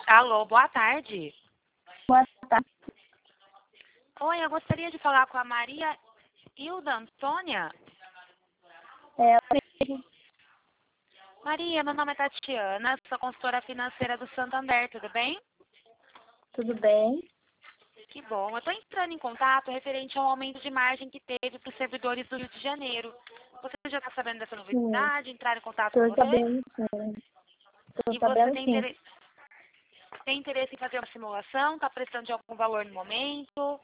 Alô, boa tarde. Boa tarde. Oi, eu gostaria de falar com a Maria Hilda Antônia. É, Maria, meu nome é Tatiana, sou consultora financeira do Santander, tudo bem? tudo bem? Que bom. Eu estou entrando em contato referente ao aumento de margem que teve para os servidores do Rio de Janeiro. Você já está sabendo dessa Sim, novidade? Entrar em contato com estou você? sabendo sim. Estou E você sabendo sim. tem interesse em fazer uma simulação? Está precisando de algum valor no momento?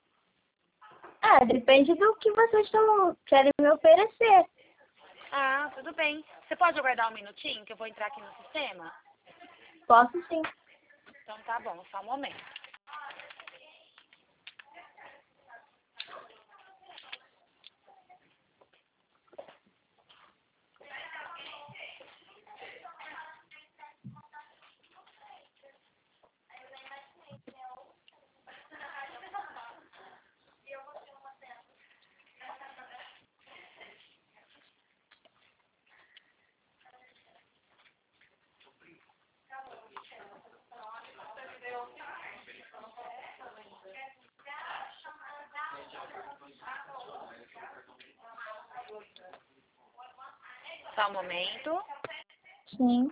Depende do que vocês querem me oferecer. Ah, tudo bem. Você pode aguardar um minutinho que eu vou entrar aqui no sistema? Posso sim. Então tá bom, só um momento. Só um momento. Sim.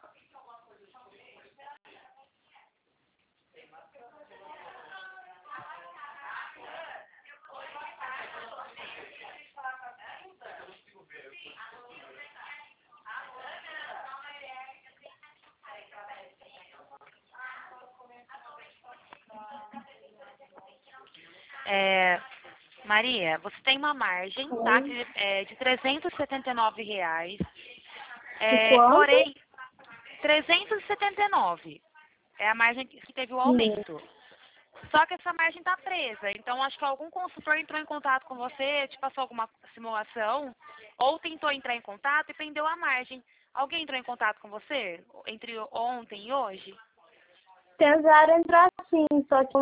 Maria, você tem uma margem, tá? Oi. De R$ 379. De quanto? Porém, 379 é a margem que teve o Sim. aumento. Só que essa margem está presa. Então, acho que algum consultor entrou em contato com você, te passou alguma simulação, ou tentou entrar em contato e prendeu a margem. Alguém entrou em contato com você entre ontem e hoje? Tentaram entrar sim, só que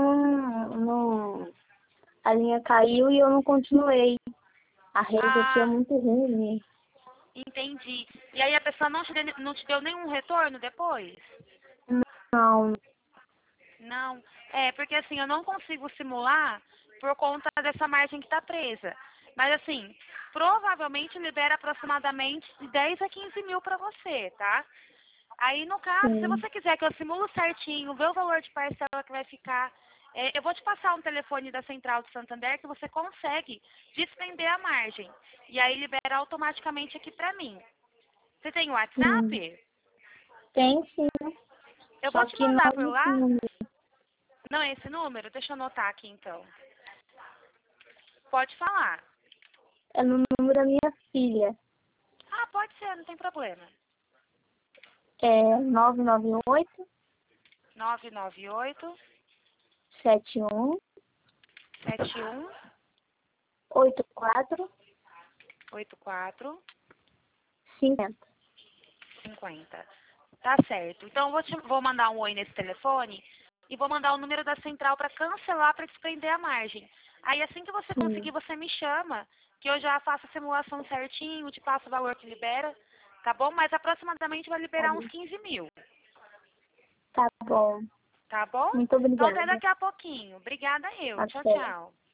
a linha caiu e eu não continuei. A rede aqui é Ah, muito ruim. entendi. E aí a pessoa não te deu nenhum retorno depois? Não. Não. É, porque assim, eu não consigo simular por conta dessa margem que está presa. Mas assim, provavelmente libera aproximadamente de 10 a 15 mil para você, tá? Aí, no caso, se Sim. você quiser que eu simulo certinho, ver o valor de parcela que vai ficar, eu vou te passar um telefone da Central do Santander que você consegue desprender a margem. E aí libera automaticamente aqui para mim. Você tem Sim. WhatsApp? Tem sim. Eu vou Só te que não mandar é por esse lá. número. Não é esse número? Deixa eu anotar aqui então. Pode falar. É no número da minha filha. Ah, pode ser, não tem problema. É 998 998 71 71 84 84 50. 50. Tá certo. Então vou mandar um oi nesse telefone e vou mandar o número da central para cancelar para desprender a margem. Aí assim que você Sim. conseguir, você me chama, que eu já faço a simulação certinho, te passo o valor que libera, tá bom? Mas aproximadamente vai Tá liberar uns bom. 15 mil, Tá bom. tá bom? Muito Então até obrigada. daqui a pouquinho. Obrigada eu. Tchau, Até. tchau.